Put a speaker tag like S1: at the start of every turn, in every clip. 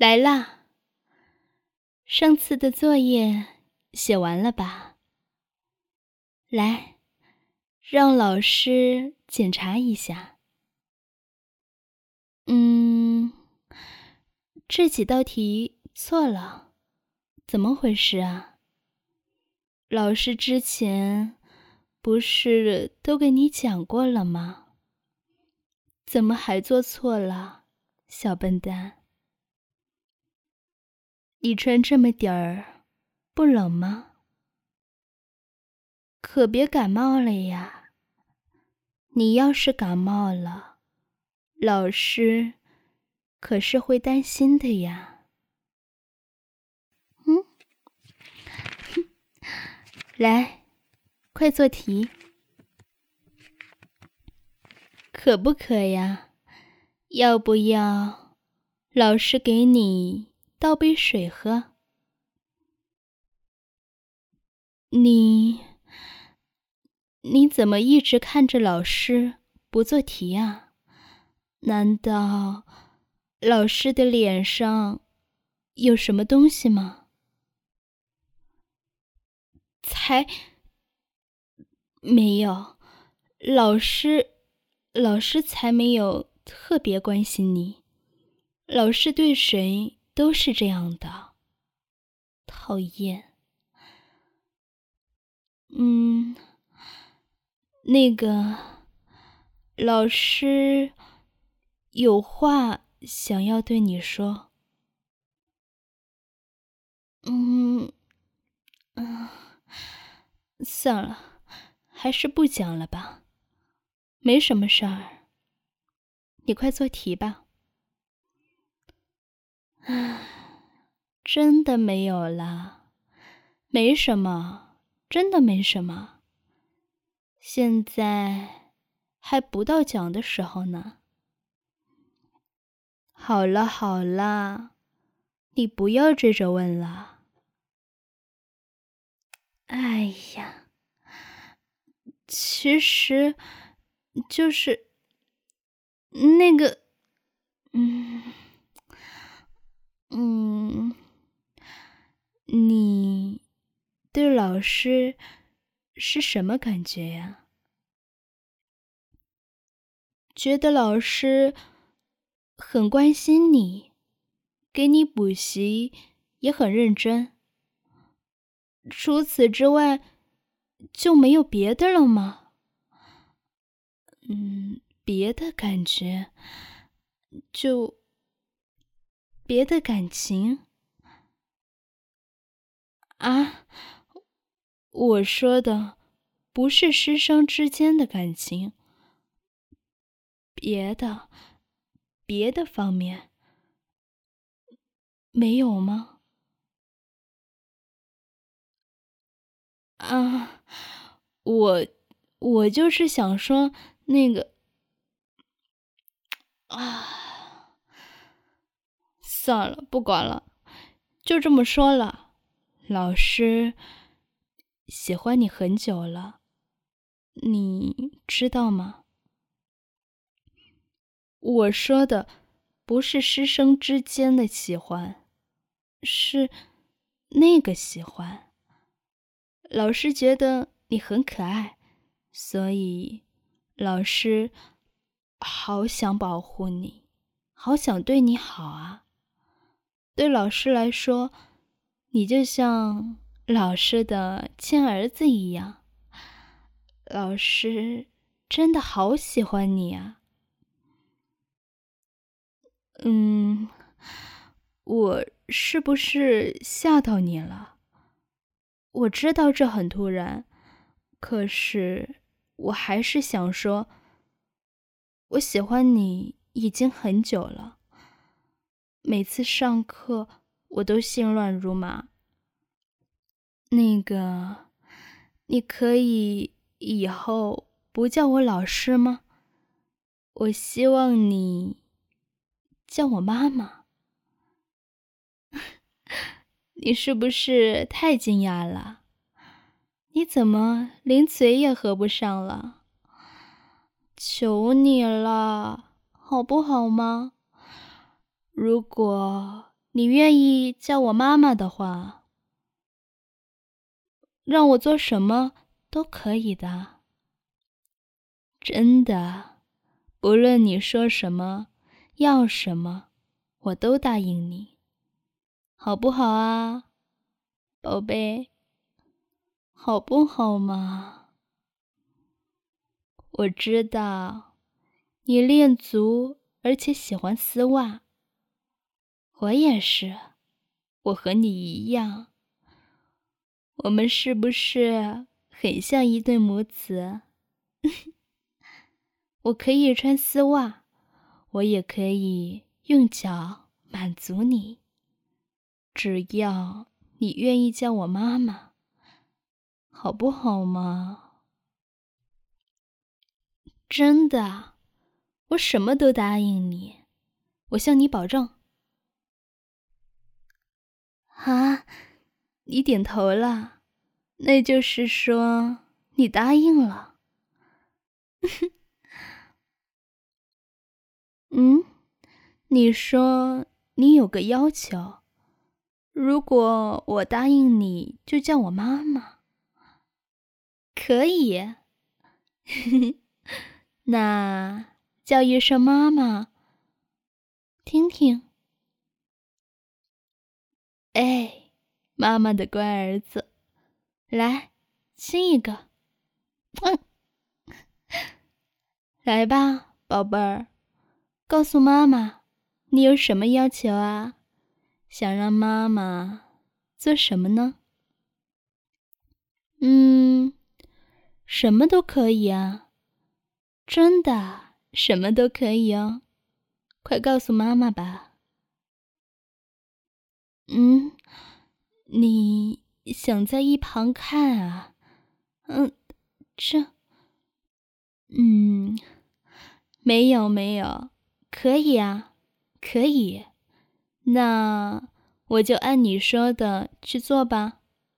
S1: 来啦，上次的作业写完了吧？来，让老师检查一下。这几道题错了，怎么回事啊？老师之前不是都给你讲过了吗？怎么还做错了，小笨蛋？你穿这么点儿，不冷吗？可别感冒了呀！你要是感冒了，老师可是会担心的呀。来，快做题。渴不渴呀？要不要老师给你倒杯水喝？你怎么一直看着老师不做题啊？难道老师的脸上有什么东西吗？才没有，老师才没有特别关心你，老师对谁都是这样的，讨厌。那个老师有话想要对你说。算了，还是不讲了吧，没什么事儿。你快做题吧。真的没有了，没什么，真的没什么。现在还不到讲的时候呢。好了好了，你不要追着问了。哎呀，其实就是那个，你对老师是什么感觉呀？觉得老师很关心你，给你补习也很认真，除此之外就没有别的了吗？别的感觉，就别的感情啊？我说的不是师生之间的感情，别的方面没有吗？啊，我就是想说那个啊，算了，不管了，就这么说了。老师喜欢你很久了，你知道吗？我说的不是师生之间的喜欢，是那个喜欢。老师觉得你很可爱，所以老师好想保护你，好想对你好啊。对老师来说，你就像老师的亲儿子一样。老师真的好喜欢你啊。我是不是吓到你了？我知道这很突然，可是我还是想说，我喜欢你已经很久了。每次上课我都心乱如麻。那个，你可以以后不叫我老师吗？我希望你叫我妈妈。你是不是太惊讶了？你怎么连嘴也合不上了？求你了，好不好吗？如果你愿意叫我妈妈的话，让我做什么都可以的。真的，不论你说什么，要什么，我都答应你，好不好啊，宝贝？好不好嘛？我知道你练足，而且喜欢丝袜。我也是，我和你一样。我们是不是很像一对母子？我可以穿丝袜，我也可以用脚满足你，只要你愿意叫我妈妈，好不好嘛？真的，我什么都答应你，我向你保证。啊，你点头了，那就是说你答应了。嗯，你说你有个要求，如果我答应你，就叫我妈妈。可以，那叫一声妈妈，听听。哎，妈妈的乖儿子，来，亲一个。嗯，来吧，宝贝儿，告诉妈妈，你有什么要求啊？想让妈妈做什么呢？什么都可以啊，真的，什么都可以哦。快告诉妈妈吧。你想在一旁看啊？这，没有，可以啊，可以。那我就按你说的去做吧。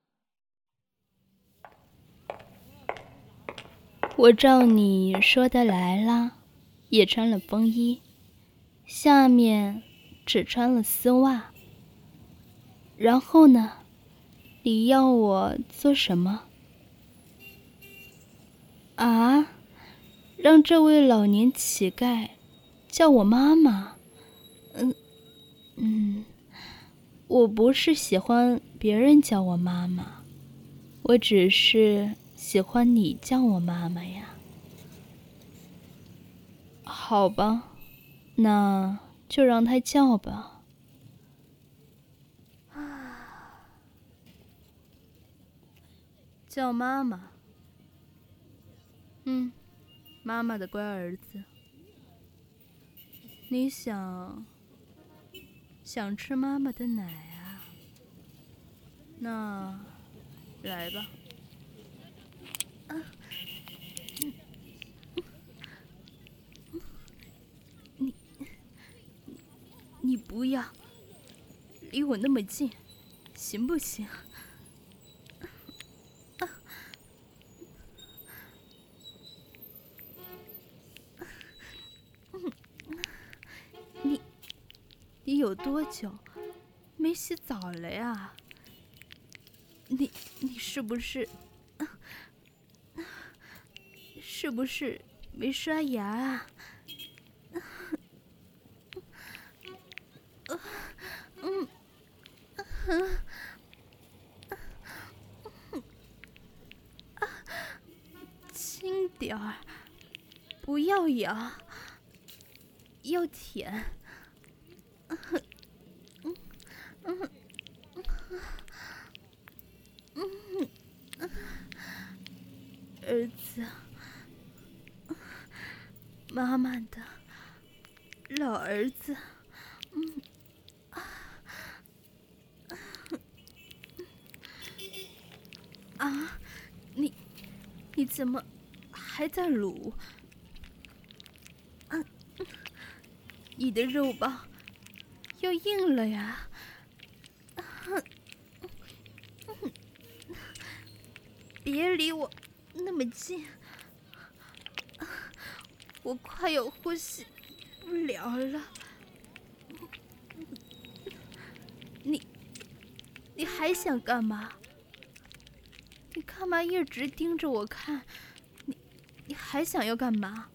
S1: 我照你说的来了，也穿了风衣，下面只穿了丝袜。然后呢，你要我做什么？啊？让这位老年乞丐叫我妈妈？我不是喜欢别人叫我妈妈，我只是喜欢你叫我妈妈呀。好吧，那就让他叫吧。叫妈妈。妈妈的乖儿子。你想吃妈妈的奶啊？那来吧。你不要离我那么近，行不行？你有多久没洗澡了呀？你是不是没刷牙啊？轻点儿，不要咬，要舔。儿子，妈妈的老儿子。啊，你怎么还在撸？你的肉棒要硬了呀！别离我那么近，我快要呼吸不了了。 你还想干嘛？你干嘛一直盯着我看？你还想要干嘛？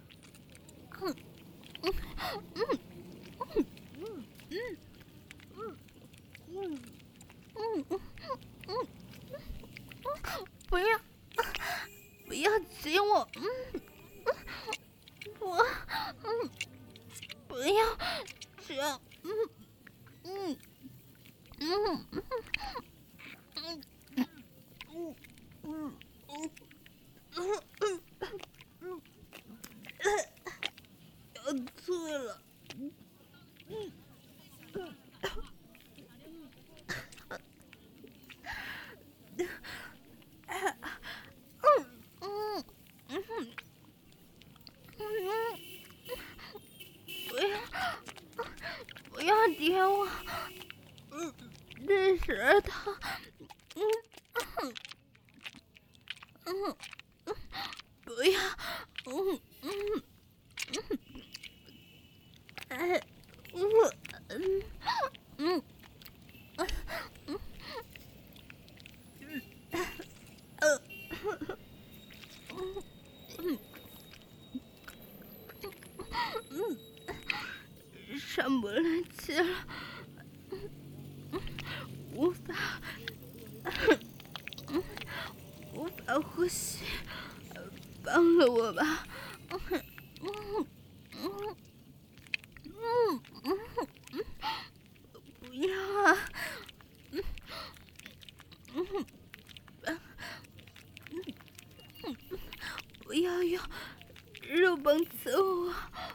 S1: 不要，不要亲我！不要这样！要吐了！不要舔我！这舌头！不要！上不来气了，无法呼吸，帮了我吧！不要啊！不要用肉棒刺我！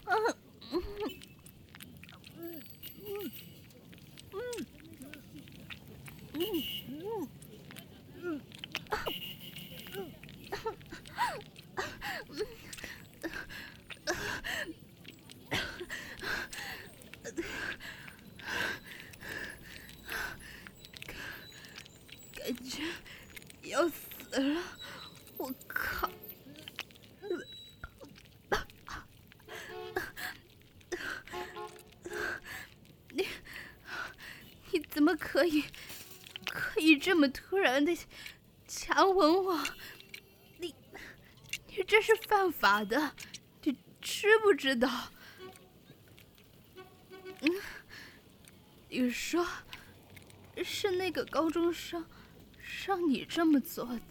S1: 感觉要死了！我靠！你怎么可以这么突然的强吻我？你这是犯法的，你知不知道？你说是那个高中生让你这么做的？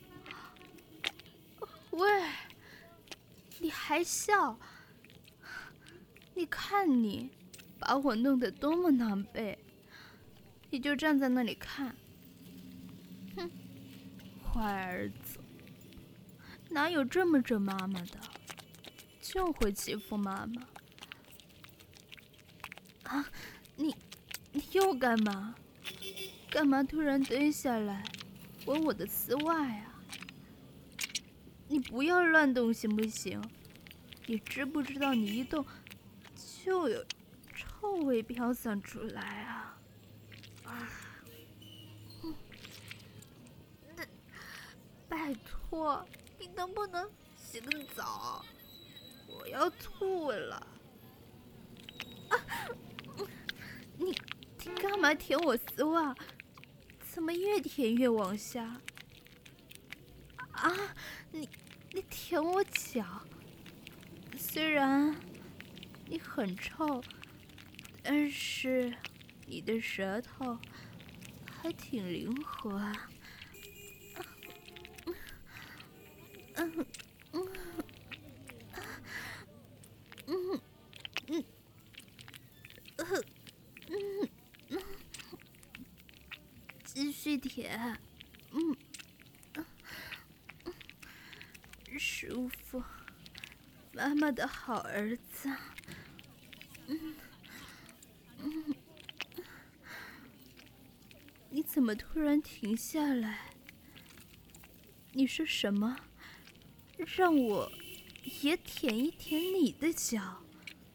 S1: 喂，你还笑？你看你把我弄得多么狼狈，你就站在那里看。哼，坏儿子，哪有这么整妈妈的？就会欺负妈妈。啊，你又干嘛？干嘛突然蹲下来闻我的丝袜呀？你不要乱动行不行？你知不知道你一动就有臭味飘散出来啊！拜托，你能不能洗个澡？我要吐了！你干嘛舔我丝袜？怎么越舔越往下？啊，你舔我脚，虽然你很臭，但是你的舌头还挺灵活啊。继续舔，舒服，妈妈的好儿子。你怎么突然停下来？你说什么？让我也舔一舔你的脚？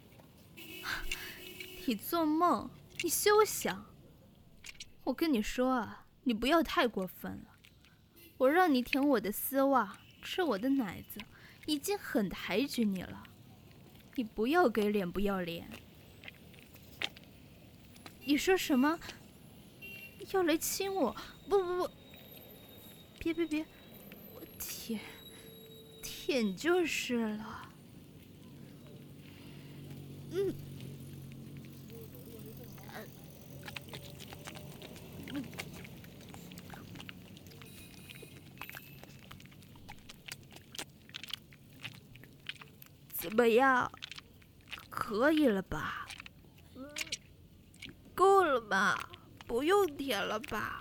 S1: 你做梦！你休想！我跟你说啊，你不要太过分了。我让你舔我的丝袜，吃我的奶子，已经很抬举你了。你不要给脸不要脸！你说什么？ 要来亲我！不，别，我舔就是了。怎么样？可以了吧？够了吧？不用舔了吧？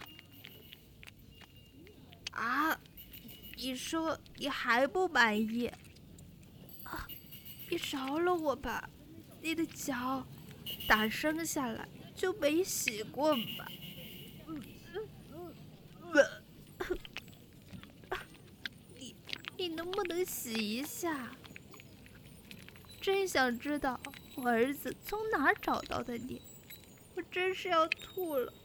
S1: 啊？你说你还不满意？啊？你饶了我吧！你的脚打生下来就没洗过吧？你能不能洗一下？真想知道我儿子从哪儿找到的你，我真是要吐了。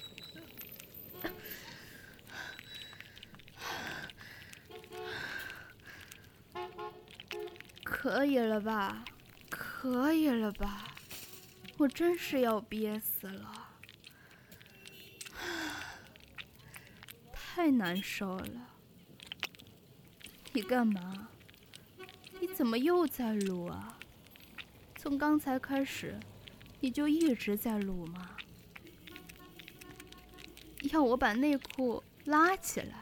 S1: 可以了吧？可以了吧？我真是要憋死了，太难受了。你干嘛？你怎么又在撸啊？从刚才开始，你就一直在撸吗？要我把内裤拉起来？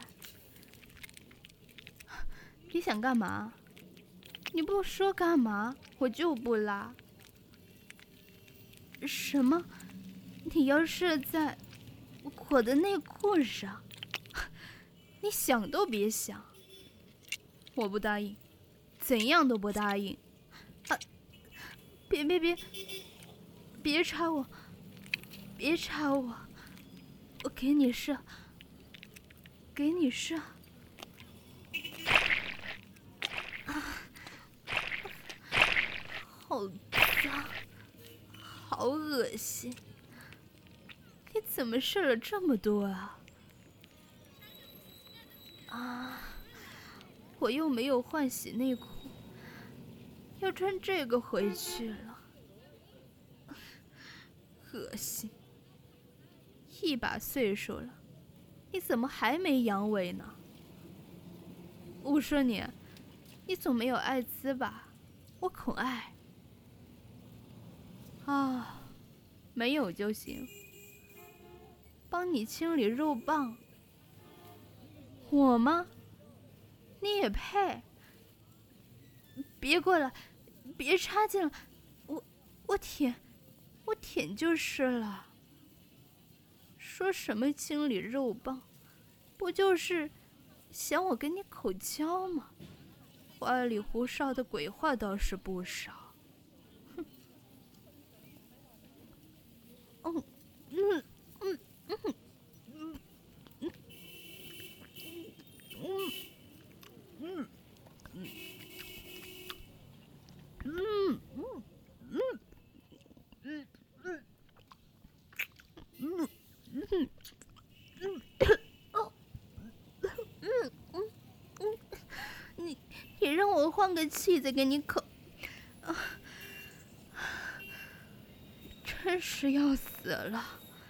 S1: 你想干嘛？你不说干嘛，我就不拉。什么？你要射在我的内裤上？你想都别想！我不答应，怎样都不答应！啊！别插我！别插我！我给你射！好脏，好恶心！你怎么射了这么多啊？我又没有换洗内裤，要穿这个回去了，恶心！一把岁数了，你怎么还没阳痿呢？我说你总没有艾滋吧？我恐艾。啊，没有就行。帮你清理肉棒。我吗？你也配？别过来，别插进来，我舔就是了。说什么清理肉棒，不就是想我跟你口交吗？花里胡哨的鬼话倒是不少。你让我换个气再给你口，真是要死了！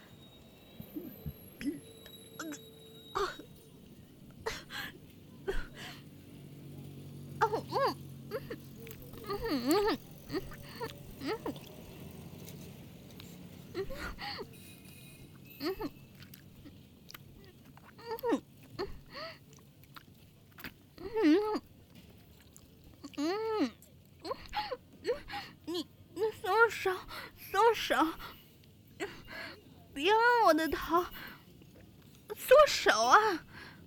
S1: 你松手！别按我的头，松手啊！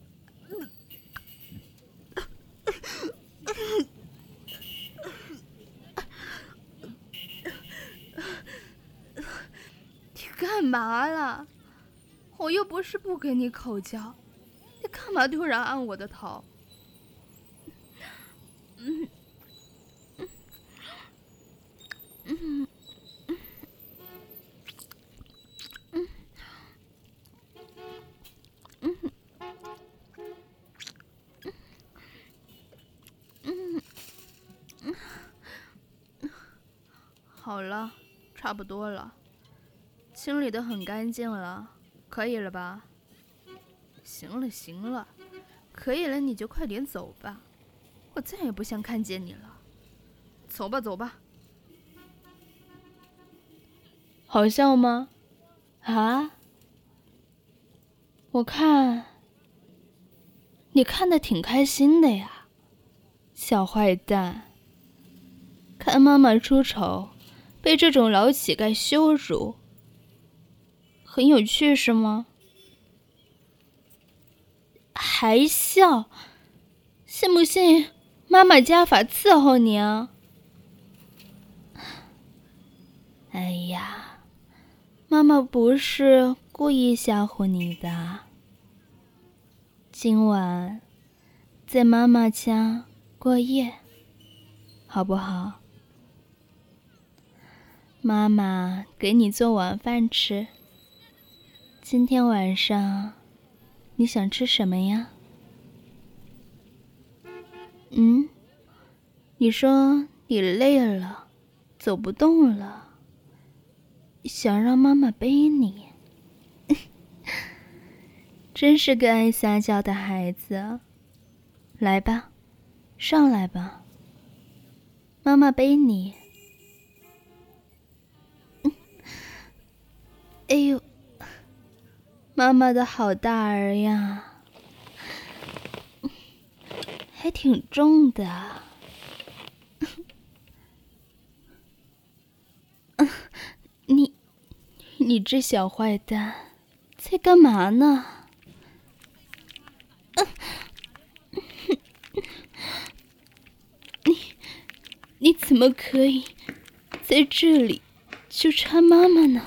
S1: 你干嘛了？我又不是不跟你口交，你干嘛突然按我的头？好了，差不多了，清理得很干净了， 可以了吧？行了行了，可以了你就快点走吧，我再也不想看见你了。走吧走吧。好笑吗？啊？我看你看得挺开心的呀，小坏蛋。看妈妈出丑，被这种老乞丐羞辱，很有趣是吗？还笑？信不信妈妈家法伺候你啊？哎呀，妈妈不是故意吓唬你的。今晚在妈妈家过夜，好不好？妈妈给你做晚饭吃。今天晚上你想吃什么呀？你说你累了，走不动了，想让妈妈背你。真是个爱撒娇的孩子。来吧，上来吧，妈妈背你。哎呦，妈妈的好大儿呀，还挺重的。你这小坏蛋，在干嘛呢？你怎么可以在这里纠缠妈妈呢？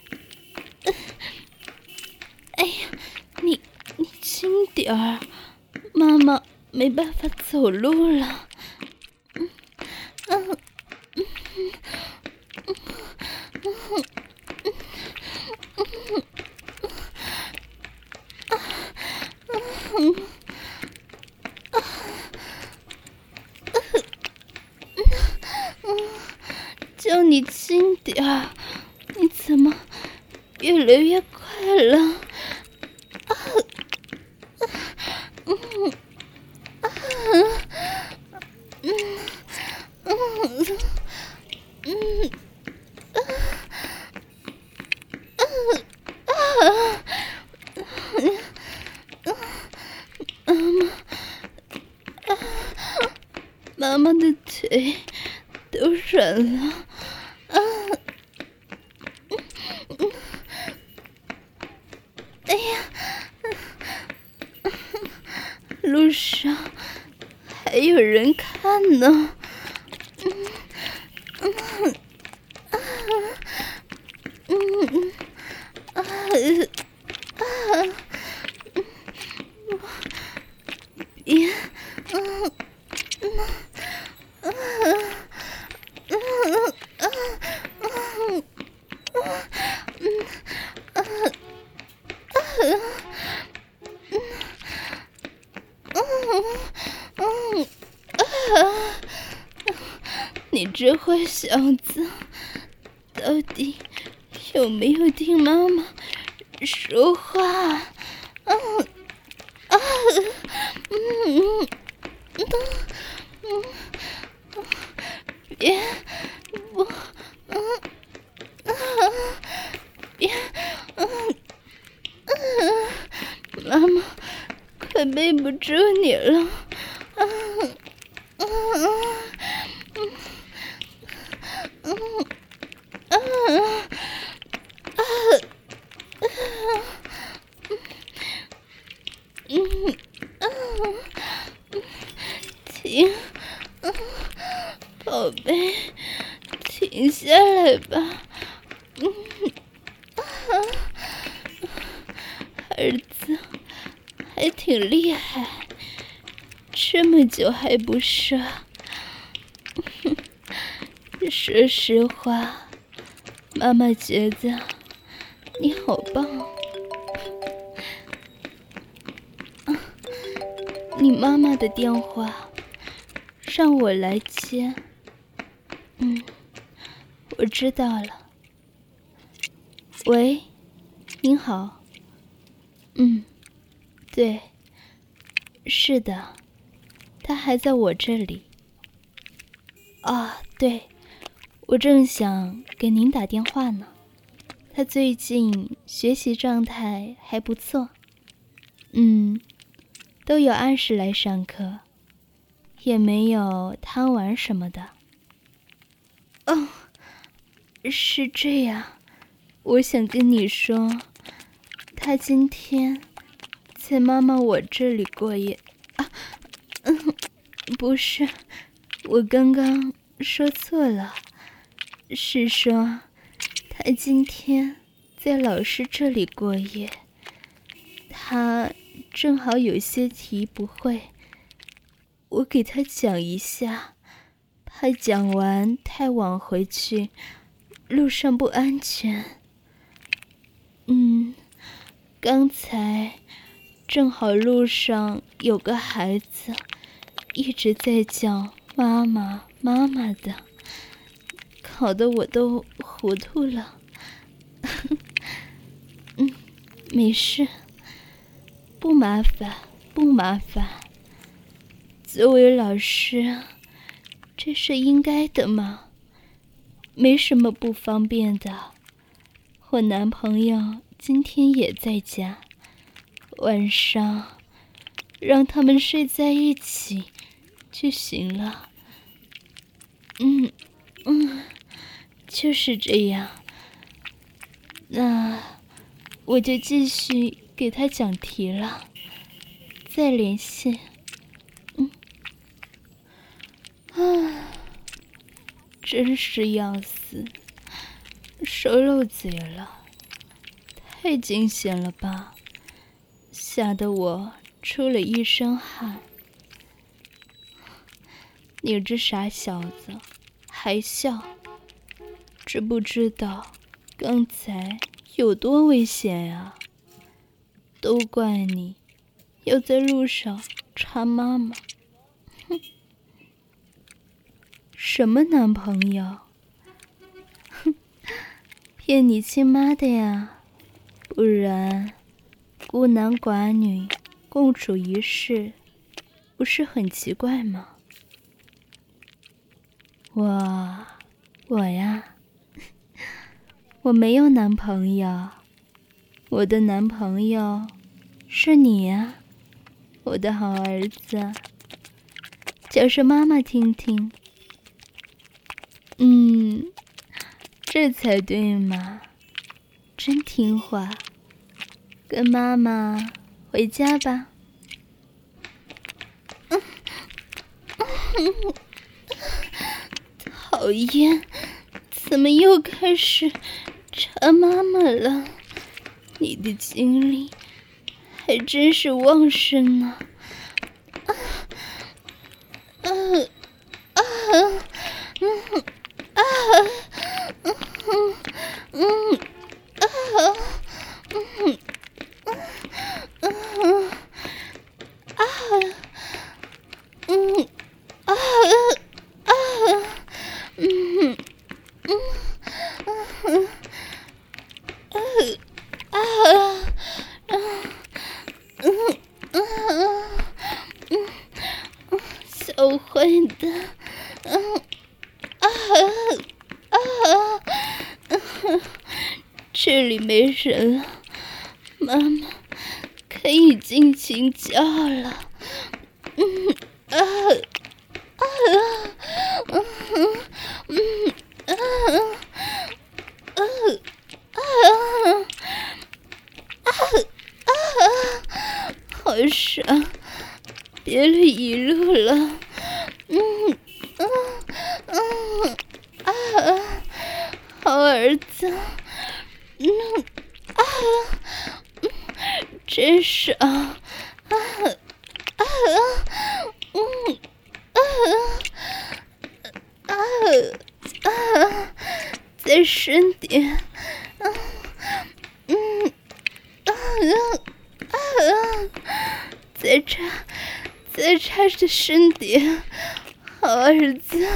S1: 哎呀，你轻点儿，妈妈没办法走路了。叫你轻点儿，你怎么越来越快了？妈妈的腿都软了。哎呀，路上还有人看呢。别，你这坏小子，到底有没有听妈妈说话？别，不，别，妈妈快背不住你了。停，宝贝，停下来吧。儿子还挺厉害，这么久还不射。说实话，妈妈觉得你好棒。你妈妈的电话让我来接。我知道了。喂，您好， 对，是的，他还在我这里。对，我正想给您打电话呢。他最近学习状态还不错，都有按时来上课，也没有贪玩什么的。是这样，我想跟你说，他今天在妈妈我这里过夜。不是，我刚刚说错了，是说他今天在老师这里过夜。他正好有些题不会，我给他讲一下，怕讲完太晚回去，路上不安全。刚才正好路上有个孩子一直在叫妈妈妈妈的，搞得我都糊涂了。没事，不麻烦不麻烦，作为老师这是应该的嘛，没什么不方便的。我男朋友今天也在家，晚上让他们睡在一起就行了。就是这样。那我就继续给他讲题了，再联系。真是要死，说漏嘴了，太惊险了吧，吓得我出了一身汗。你这傻小子，还笑？知不知道刚才有多危险呀？都怪你，要在路上插妈妈。什么男朋友？骗你亲妈的呀，不然孤男寡女共处一室，不是很奇怪吗？我呀，我没有男朋友，我的男朋友是你呀，我的好儿子，叫声妈妈听听。这才对嘛，真听话，跟妈妈回家吧。讨厌，怎么又开始查妈妈了？你的精力还真是旺盛呢。小坏蛋，这里没人了，妈妈可以尽情叫了。好爽，憋了一路了。好儿子，真爽。再深点。再插着深点，好儿子。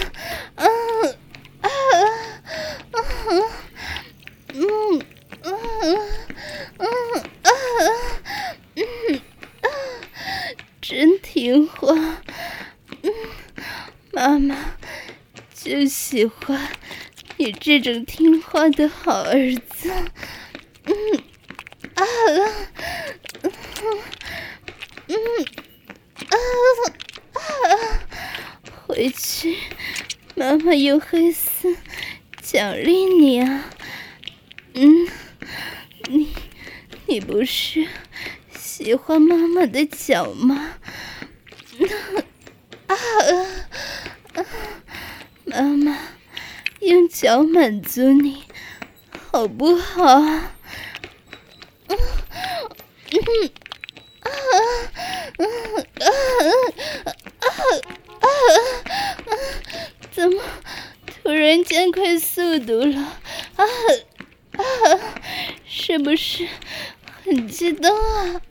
S1: 喜欢你这种听话的好儿子。回去，妈妈用黑丝奖励你啊。你不是喜欢妈妈的脚吗？妈妈用脚满足你，好不好？怎么突然加快速度了？是不是很激动啊？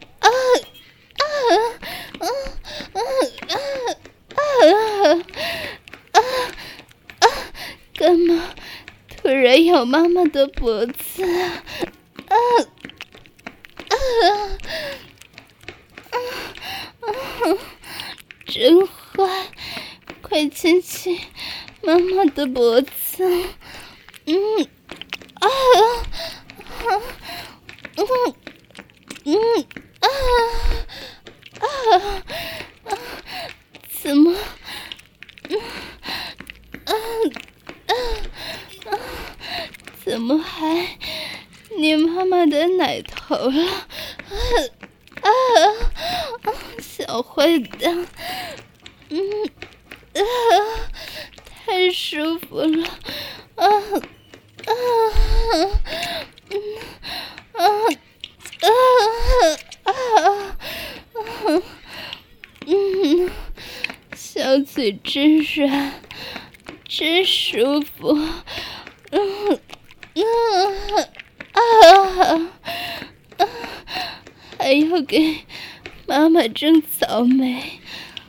S1: 干嘛突然咬妈妈的脖子啊？真坏，快牵起妈妈的脖子。怎么？怎么还捏妈妈的奶头了？小坏蛋，太舒服了，小嘴真软，真舒服，还要给妈妈蒸草莓，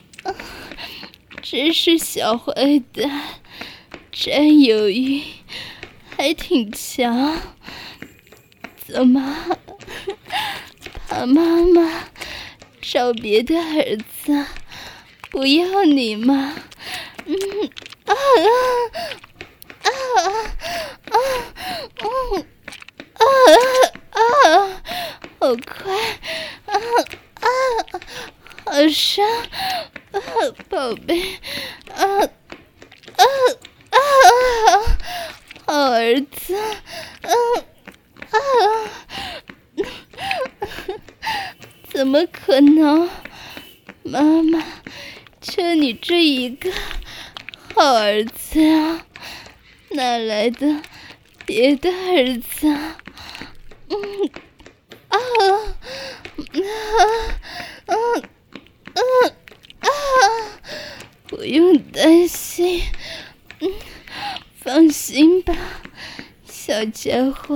S1: 真是小坏蛋，占有欲还挺强。怎么怕妈妈找别的儿子不要你吗？好快，好伤，宝贝，好儿子，怎么可能？妈妈就你这一个好儿子啊，哪来的别的儿子啊？不用担心，放心吧，小家伙。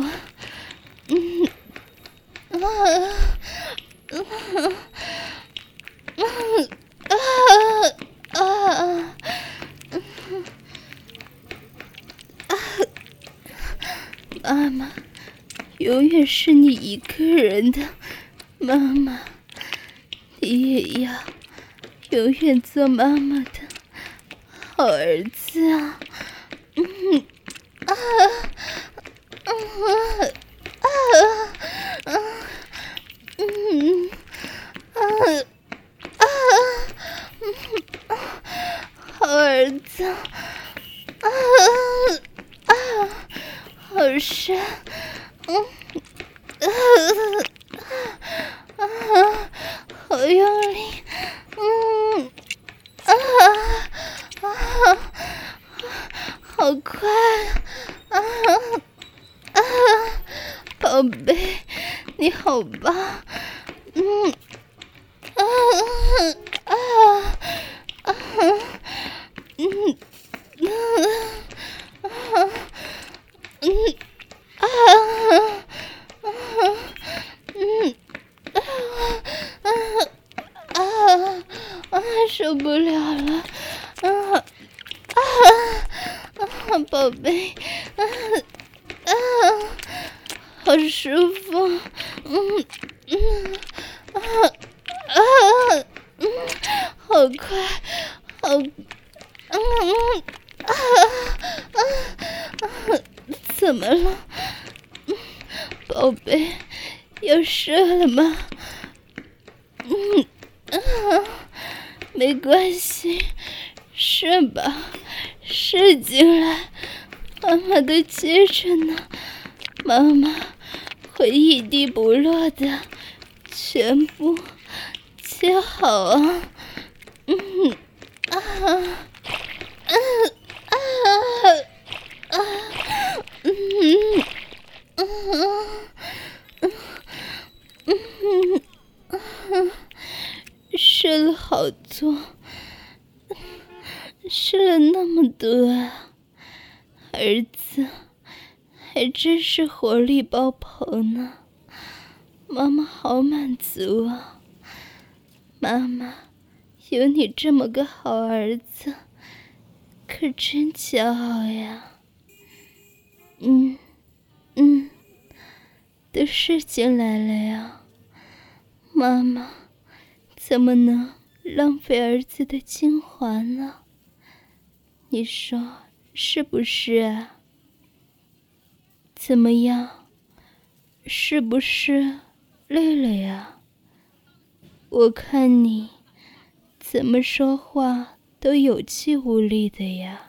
S1: 妈妈永远是你一个人的妈妈，你也要永远做妈妈的好儿子啊！好儿子，好深，好用力，好快，宝贝，你好棒，受不了了，宝贝，好舒服，好快，好， 怎么了？宝贝，要射了吗？没关系，射吧，射进来，妈妈都接着呢，妈妈会一滴不落的全部接好啊。射了好多，射了那么多啊，儿子还真是活力爆棚呢，妈妈好满足啊，妈妈有你这么个好儿子，可真骄傲呀。都射进来了呀，妈妈怎么能浪费儿子的精华呢？你说是不是啊？怎么样，是不是累了呀？我看你怎么说话都有气无力的呀。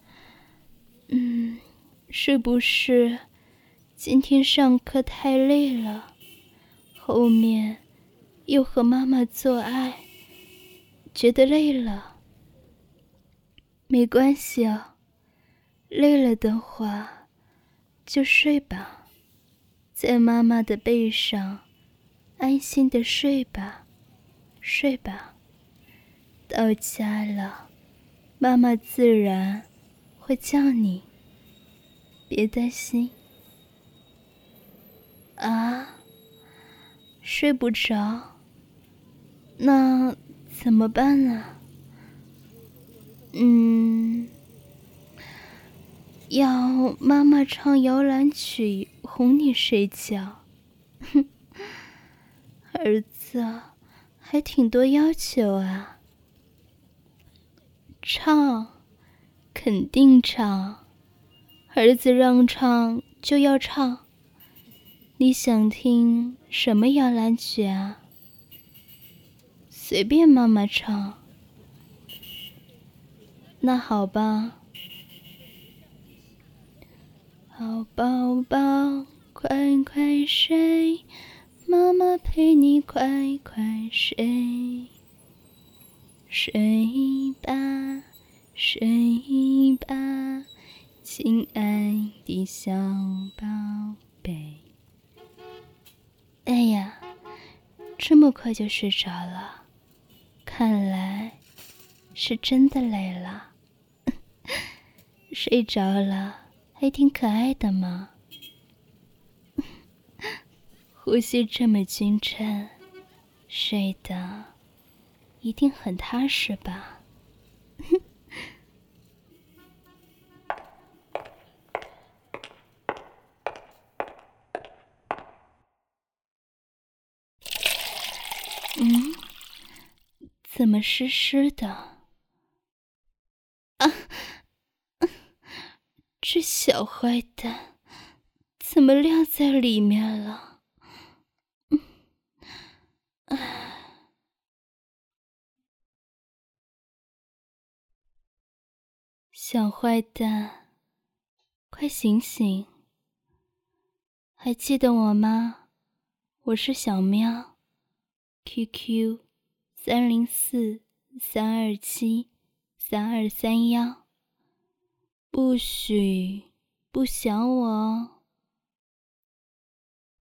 S1: 是不是今天上课太累了，后面又和妈妈做爱，觉得累了？没关系啊，累了的话就睡吧，在妈妈的背上安心的睡吧，睡吧。到家了，妈妈自然会叫你，别担心。啊，睡不着，那怎么办啊？要妈妈唱摇篮曲哄你睡觉。儿子还挺多要求啊。唱，肯定唱，儿子让唱就要唱。你想听什么摇篮曲啊？随便妈妈唱。那好吧。好宝宝，快快睡，妈妈陪你快快睡。睡吧，睡吧，亲爱的小宝贝。哎呀，这么快就睡着了，看来是真的累了。睡着了还挺可爱的嘛。呼吸这么均称，睡得一定很踏实吧。怎么湿湿的？这小坏蛋怎么撂在里面了？小坏蛋，快醒醒！还记得我吗？我是小喵 ，QQ304-327-3231，不许不想我哦。